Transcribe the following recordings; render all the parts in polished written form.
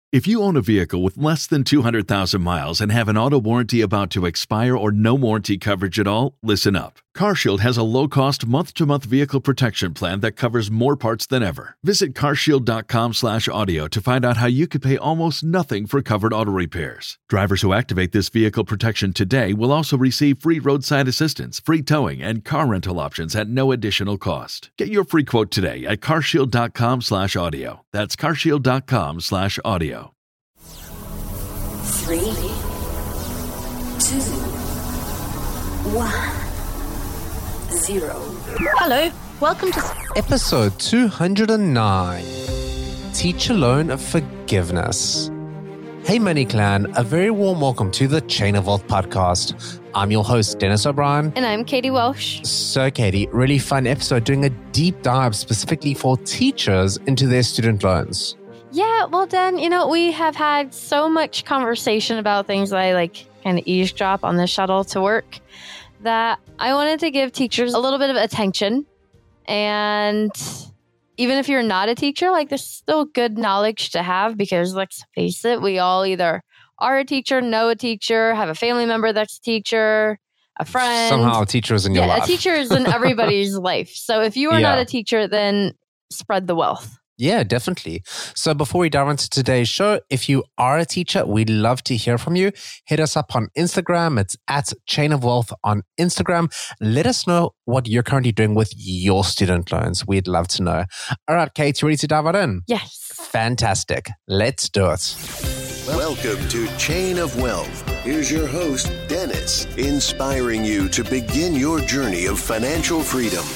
If you own a vehicle with less than 200,000 miles and have an auto warranty about to expire or no warranty coverage at all, listen up. CarShield has a low-cost month-to-month vehicle protection plan that covers more parts than ever. Visit carshield.com/audio to find out how you could pay almost nothing for covered auto repairs. Drivers who activate this vehicle protection today will also receive free roadside assistance, free towing, and car rental options at no additional cost. Get your free quote today at carshield.com/audio. That's carshield.com/audio. 3, 2, 1, 0. Hello, welcome to Episode 209, Teacher Loan Forgiveness. Hey Money Clan, a very warm welcome to the Chain of Wealth podcast. I'm your host, Dennis O'Brien. And I'm Katie Welsh. So Katie, really fun episode doing a deep dive specifically for teachers into their student loans. Yeah, well, Dan, we have had so much conversation about things I kind of eavesdrop on the shuttle to work that I wanted to give teachers a little bit of attention. And even if you're not a teacher, this is still good knowledge to have because let's face it, we all either are a teacher, know a teacher, have a family member that's a teacher, a friend. Somehow a teacher is in your life. Yeah, a teacher is in everybody's life. So if you are not a teacher, then spread the wealth. Yeah, definitely. So before we dive into today's show, if you are a teacher, we'd love to hear from you. Hit us up on Instagram. It's at Chain of Wealth on Instagram. Let us know what you're currently doing with your student loans. We'd love to know. All right, Kate, you ready to dive right in? Yes. Fantastic. Let's do it. Welcome to Chain of Wealth. Here's your host, Dennis, inspiring you to begin your journey of financial freedom.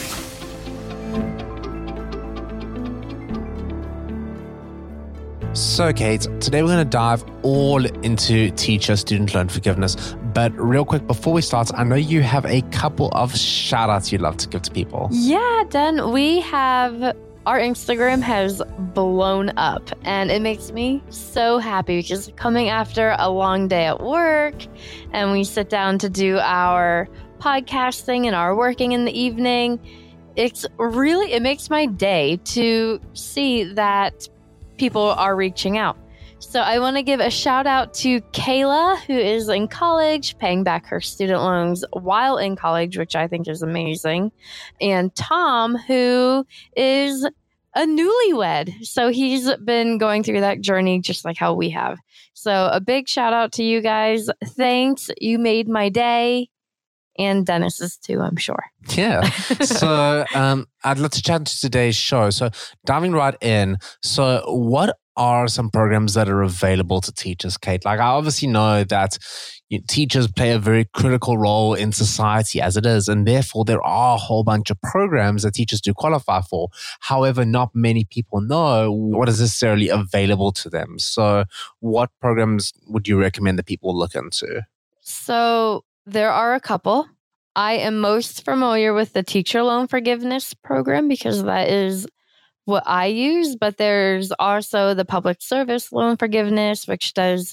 So, Kate, today we're going to dive all into teacher student loan forgiveness. But real quick, before we start, I know you have a couple of shout outs you'd love to give to people. Yeah, Dan, our Instagram has blown up and it makes me so happy because coming after a long day at work and we sit down to do our podcasting and our working in the evening, it makes my day to see that people are reaching out. So I want to give a shout out to Kayla, who is in college, paying back her student loans while in college, which I think is amazing. And Tom, who is a newlywed. So he's been going through that journey just like how we have. So a big shout out to you guys. Thanks. You made my day. And Dennis's too, I'm sure. Yeah. So I'd love to chat to today's show. So diving right in. So what are some programs that are available to teachers, Kate? I obviously know that teachers play a very critical role in society as it is. And therefore, there are a whole bunch of programs that teachers do qualify for. However, not many people know what is necessarily available to them. So what programs would you recommend that people look into? So there are a couple. I am most familiar with the teacher loan forgiveness program because that is what I use, but there's also the public service loan forgiveness, which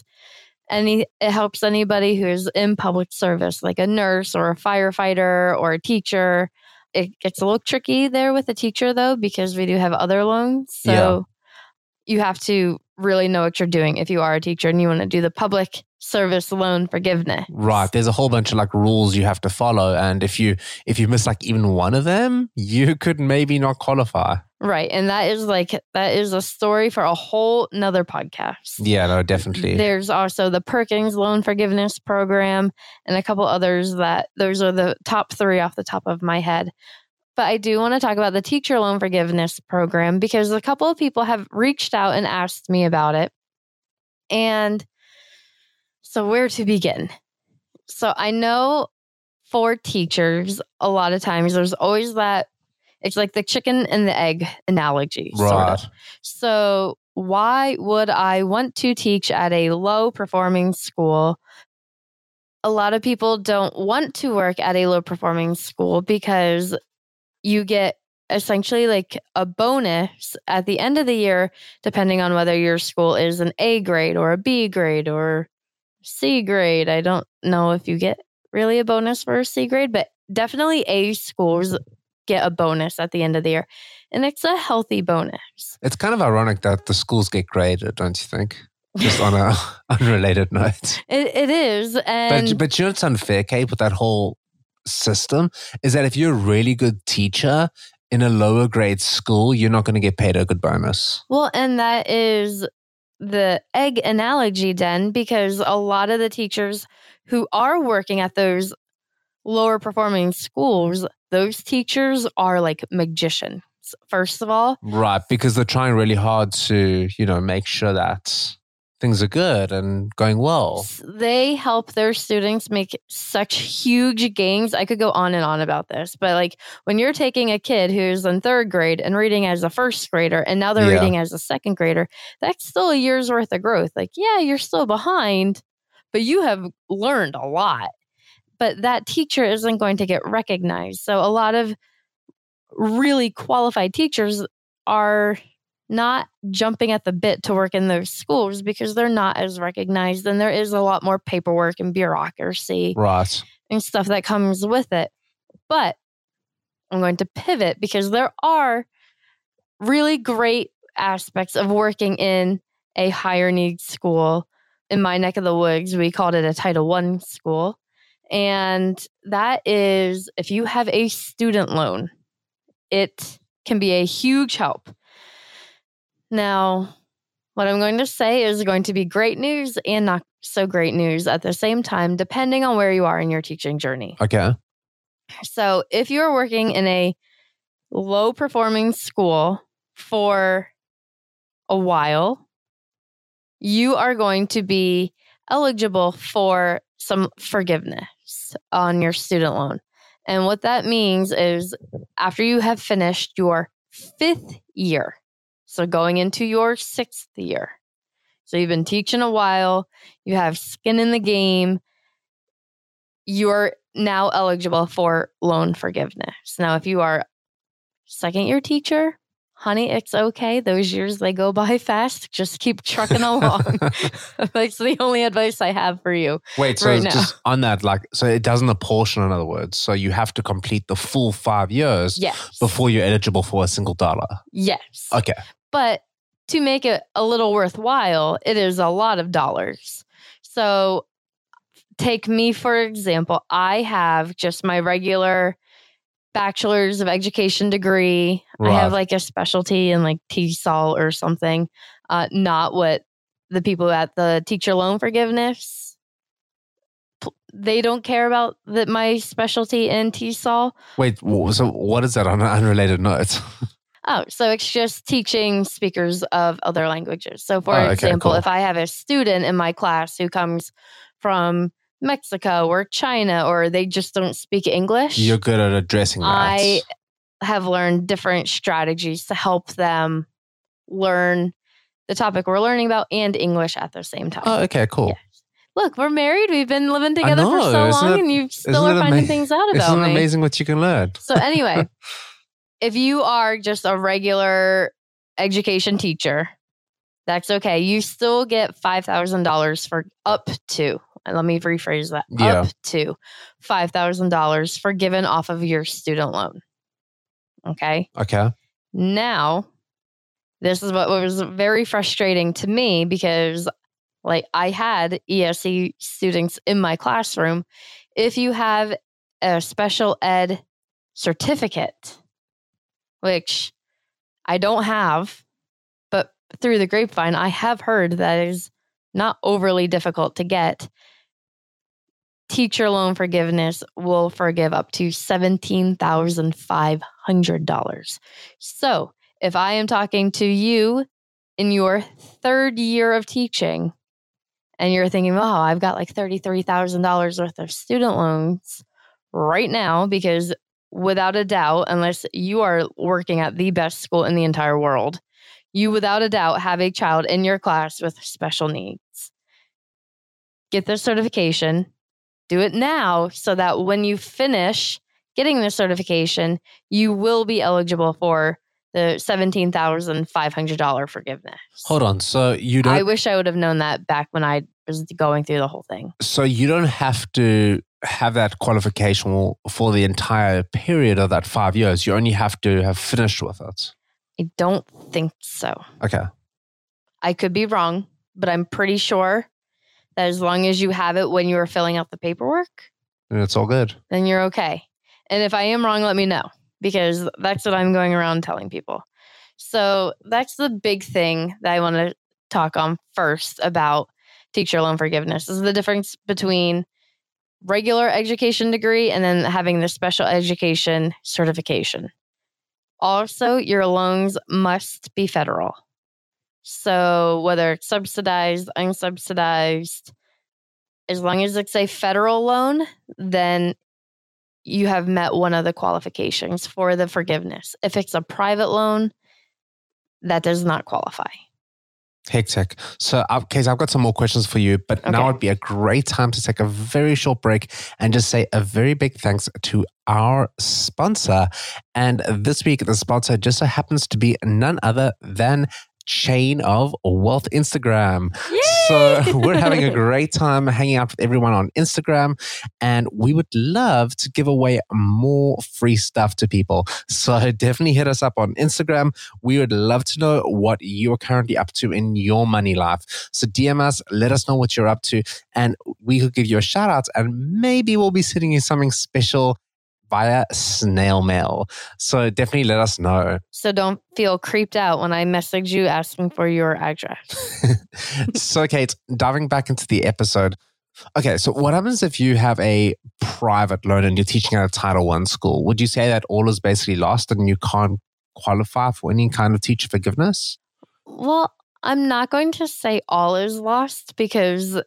it helps anybody who is in public service, like a nurse or a firefighter or a teacher. It gets a little tricky there with a teacher though, because we do have other loans. So you have to really know what you're doing if you are a teacher and you want to do the public service loan forgiveness. Right. There's a whole bunch of rules you have to follow. And if you miss even one of them, you could maybe not qualify. Right. And that is a story for a whole nother podcast. Yeah, no, definitely. There's also the Perkins Loan Forgiveness Program and a couple others those are the top 3 off the top of my head. But I do want to talk about the teacher loan forgiveness program because a couple of people have reached out and asked me about it. And so where to begin? So I know for teachers, a lot of times there's always that, it's like the chicken and the egg analogy. Right. Sort of. So why would I want to teach at a low performing school? A lot of people don't want to work at a low performing school because you get essentially a bonus at the end of the year, depending on whether your school is an A grade or a B grade or C grade. I don't know if you get really a bonus for a C grade, but definitely A schools get a bonus at the end of the year. And it's a healthy bonus. It's kind of ironic that the schools get graded, don't you think? Just on a unrelated note. It is. And But you know what's unfair, Kate, with that whole system is that if you're a really good teacher in a lower grade school, you're not going to get paid a good bonus. well, and that is the egg analogy, Den, because a lot of the teachers who are working at those lower performing schools, those teachers are like magicians, first of all. Right, because they're trying really hard to, make sure that things are good and going well. They help their students make such huge gains. I could go on and on about this, but like when you're taking a kid who's in third grade and reading as a first grader, and now they're reading as a second grader, that's still a year's worth of growth. Like, yeah, you're still behind, but you have learned a lot. But that teacher isn't going to get recognized. So a lot of really qualified teachers are not jumping at the bit to work in those schools because they're not as recognized, and there is a lot more paperwork and bureaucracy Right. and stuff that comes with it. But I'm going to pivot because there are really great aspects of working in a higher needs school. In my neck of the woods, we called it a Title I school. And that is, if you have a student loan, it can be a huge help. Now, what I'm going to say is going to be great news and not so great news at the same time, depending on where you are in your teaching journey. Okay. So if you're working in a low performing school for a while, you are going to be eligible for some forgiveness on your student loan. And what that means is after you have finished your 5th year, so going into your 6th year. So you've been teaching a while, you have skin in the game, you're now eligible for loan forgiveness. Now, if you are second year teacher, honey, it's okay. Those years, they go by fast. Just keep trucking along. That's the only advice I have for you. Wait, so right now. just on that, so it doesn't apportion, in other words. So you have to complete the full 5 years Yes. before you're eligible for a single dollar. Yes. Okay. But to make it a little worthwhile, it is a lot of dollars. So take me, for example. I have just my regular bachelor's of education degree. Right. I have like a specialty in like TESOL or something. Not what the people at the teacher loan forgiveness, they don't care about my specialty in TESOL. Wait, so what is that on an unrelated note? Oh, so it's just teaching speakers of other languages. So for okay, example, cool. if I have a student in my class who comes from Mexico or China, or they just don't speak English, You're good at addressing that. I have learned different strategies to help them learn the topic we're learning about and English at the same time. Oh, okay, cool. Yes. Look, we're married. We've been living together for know, so isn't long, it- and you still isn't are it finding ama- things out about Isn't it me. amazing what you can learn? So anyway, if you are just a regular education teacher, that's okay. You still get $5,000 for up to, and let me rephrase that, Yeah. up to $5,000 forgiven off of your student loan. Okay. Okay. Now, this is what was very frustrating to me because like I had ESE students in my classroom. If you have a special ed certificate, which I don't have, but through the grapevine, I have heard that is not overly difficult to get. Teacher loan forgiveness will forgive up to $17,500. So if I am talking to you in your 3rd year of teaching and you're thinking, oh, I've got like $33,000 worth of student loans right now, because without a doubt, unless you are working at the best school in the entire world, you without a doubt have a child in your class with special needs. Get the certification. Do it now so that when you finish getting the certification, you will be eligible for the $17,500 forgiveness. Hold on. So you don't. I wish I would have known that back when I was going through the whole thing. So you don't have to have that qualification for the entire period of that 5 years. You only have to have finished with it. I don't think so. Okay. I could be wrong, but I'm pretty sure that as long as you have it when you are filling out the paperwork, And it's all good. then you're okay. And if I am wrong, let me know, because that's what I'm going around telling people. So that's the big thing that I want to talk on first about teacher loan forgiveness, is the difference between regular education degree and then having the special education certification. Also, your loans must be federal. So whether it's subsidized, unsubsidized, as long as it's a federal loan, then you have met one of the qualifications for the forgiveness. If it's a private loan, that does not qualify. Hectic. So, Kate, I've got some more questions for you, but now would be a great time to take a very short break and just say a very big thanks to our sponsor. And this week, the sponsor just so happens to be none other than Chain of Wealth Instagram. Yay! So we're having a great time hanging out with everyone on Instagram, and we would love to give away more free stuff to people. So definitely hit us up on Instagram. We would love to know what you're currently up to in your money life. So DM us, let us know what you're up to, and we could give you a shout out, and maybe we'll be sending you something special via snail mail. So definitely let us know. So don't feel creeped out when I message you asking for your address. So Kate, diving back into the episode. Okay, so what happens if you have a private loan and you're teaching at a Title I school? Would you say that all is basically lost and you can't qualify for any kind of teacher forgiveness? Well, I'm not going to say all is lost, because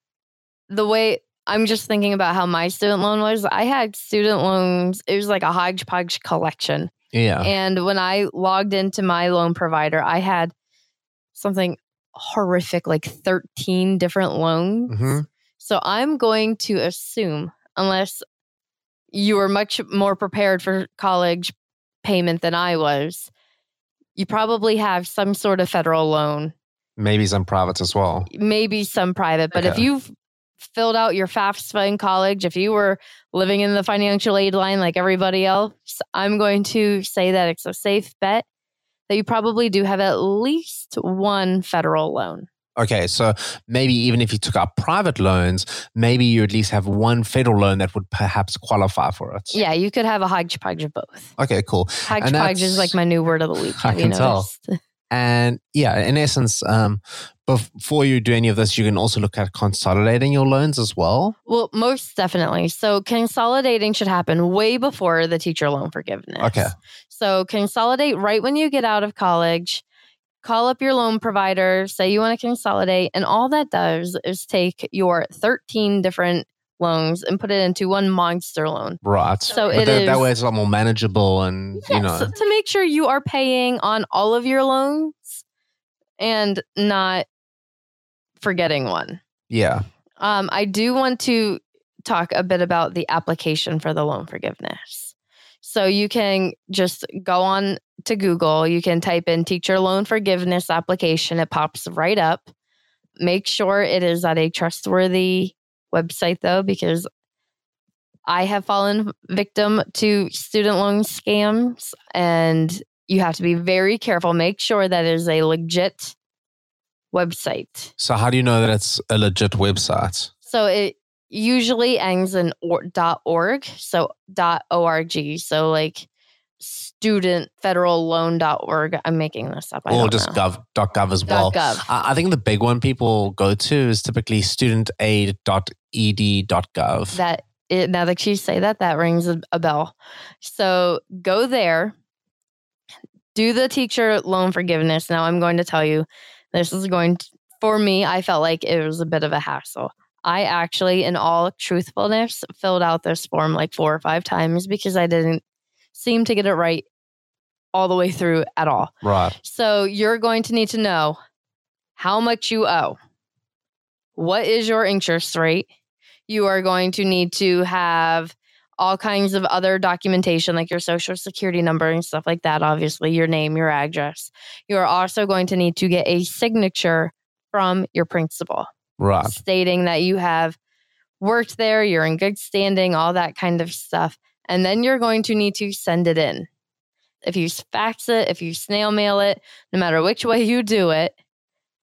the way I'm just thinking about how my student loan was. I had student loans. It was like a hodgepodge collection. Yeah. And when I logged into my loan provider, I had something horrific, like 13 different loans. Mm-hmm. So I'm going to assume, unless you were much more prepared for college payment than I was, you probably have some sort of federal loan. Maybe some private as well. Maybe some private. But if you've filled out your FAFSA in college, if you were living in the financial aid line like everybody else, I'm going to say that it's a safe bet that you probably do have at least one federal loan. Okay, so maybe even if you took out private loans, maybe you at least have one federal loan that would perhaps qualify for it. Yeah, you could have a hodgepodge of both. Okay, cool. Hodgepodge is like my new word of the week. I can tell. And yeah, in essence, before you do any of this, you can also look at consolidating your loans as well. Well, most definitely. So consolidating should happen way before the teacher loan forgiveness. Okay. So consolidate right when you get out of college. Call up your loan provider, say you want to consolidate, and all that does is take your 13 different loans and put it into one monster loan. Right. So that way it's a lot more manageable and, so to make sure you are paying on all of your loans and not forgetting one. Yeah. I do want to talk a bit about the application for the loan forgiveness. So you can just go on to Google. You can type in teacher loan forgiveness application. It pops right up. Make sure it is at a trustworthy website, though, because I have fallen victim to student loan scams, and you have to be very careful. Make sure that it is a legit website. So how do you know that it's a legit website? So it usually ends in .org, so .org. So like studentfederalloan.org. I'm making this up. Or just .gov as well. .gov. I think the big one people go to is typically studentaid.ed.gov. Now that you say that rings a bell. So go there, do the teacher loan forgiveness. Now I'm going to tell you, this is for me, I felt like it was a bit of a hassle. I actually, in all truthfulness, filled out this form like 4 or 5 times because I didn't seem to get it right all the way through at all. Right. So you're going to need to know how much you owe. What is your interest rate? You are going to need to have all kinds of other documentation like your social security number and stuff like that. Obviously, your name, your address. You are also going to need to get a signature from your principal. Right. Stating that you have worked there, you're in good standing, all that kind of stuff. And then you're going to need to send it in. If you fax it, if you snail mail it, no matter which way you do it,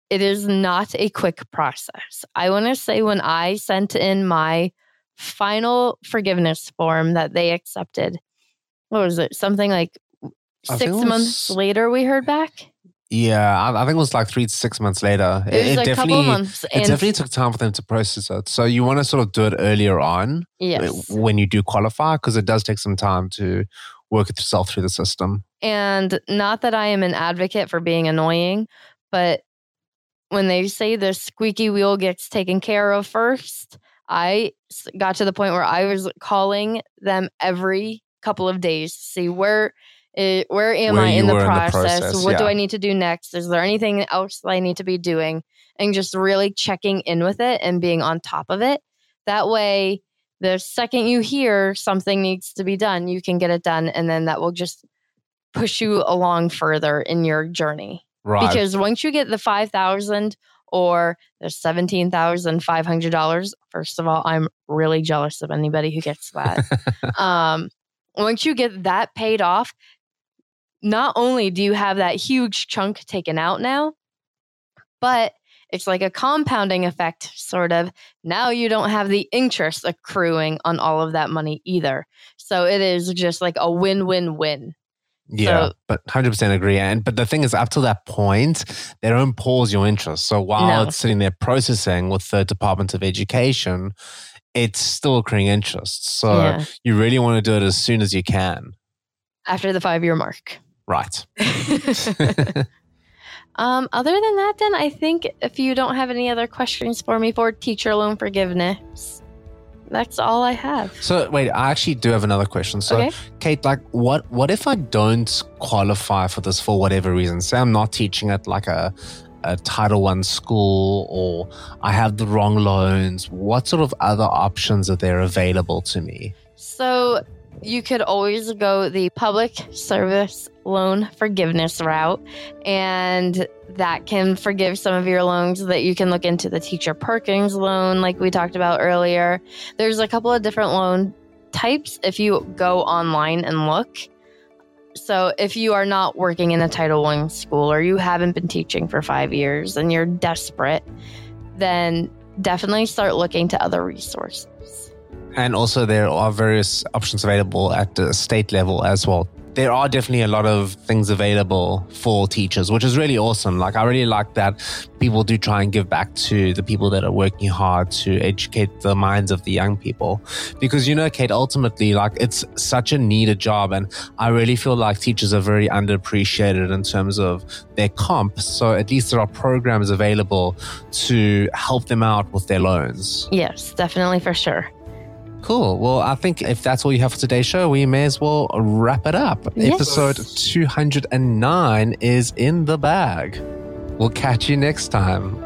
it is not a quick process. I want to say when I sent in my final forgiveness form that they accepted, what was it? Something like 6 months later we heard back? Yeah, I think it was like 3 to 6 months later. It was a couple of months. It definitely took time for them to process it. So you want to sort of do it earlier on when you do qualify, because it does take some time to work itself through the system. And not that I am an advocate for being annoying, but when they say the squeaky wheel gets taken care of first, I got to the point where I was calling them every couple of days to see where am I in the process? What do I need to do next? Is there anything else that I need to be doing? And just really checking in with it and being on top of it. That way, the second you hear something needs to be done, you can get it done. And then that will just push you along further in your journey. Right. Because once you get the $5,000 or the $17,500, first of all, I'm really jealous of anybody who gets that. Once you get that paid off, not only do you have that huge chunk taken out now, but it's like a compounding effect, sort of. Now you don't have the interest accruing on all of that money either. So it is just like a win-win-win. Yeah, but 100% agree. But the thing is, up to that point, they don't pause your interest. So while it's sitting there processing with the Department of Education, it's still accruing interest. So you really want to do it as soon as you can. After the 5-year mark. Right. Other than that, then, I think if you don't have any other questions for me for teacher loan forgiveness, that's all I have. So wait, I actually do have another question. So Kate, like what if I don't qualify for this for whatever reason? Say I'm not teaching at like a Title I school, or I have the wrong loans. What sort of other options are there available to me? So you could always go the public service loan forgiveness route, and that can forgive some of your loans. That you can look into the Teacher Perkins loan like we talked about earlier. There's a couple of different loan types if you go online and look. So if you are not working in a Title I school, or you haven't been teaching for 5 years and you're desperate, then definitely start looking to other resources. And also there are various options available at the state level as well. There are definitely a lot of things available for teachers, which is really awesome. Like, I really like that people do try and give back to the people that are working hard to educate the minds of the young people. Because, you know, Kate, ultimately, like, it's such a needed job. And I really feel like teachers are very underappreciated in terms of their comp. So at least there are programs available to help them out with their loans. Yes, definitely, for sure. Cool. Well, I think if that's all you have for today's show, we may as well wrap it up. Yes. Episode 209 is in the bag. We'll catch you next time.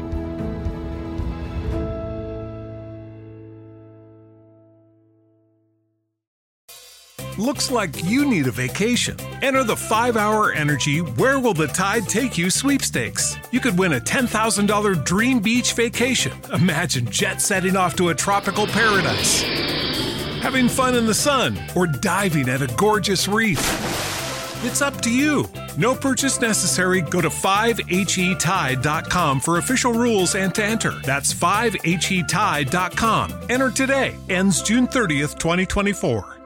Looks like you need a vacation. Enter the 5-Hour Energy Where Will the Tide Take You sweepstakes. You could win a $10,000 dream beach vacation. Imagine jet setting off to a tropical paradise, having fun in the sun, or diving at a gorgeous reef. It's up to you. No purchase necessary. Go to 5HETide.com for official rules and to enter. That's 5HETide.com. Enter today. Ends June 30th, 2024.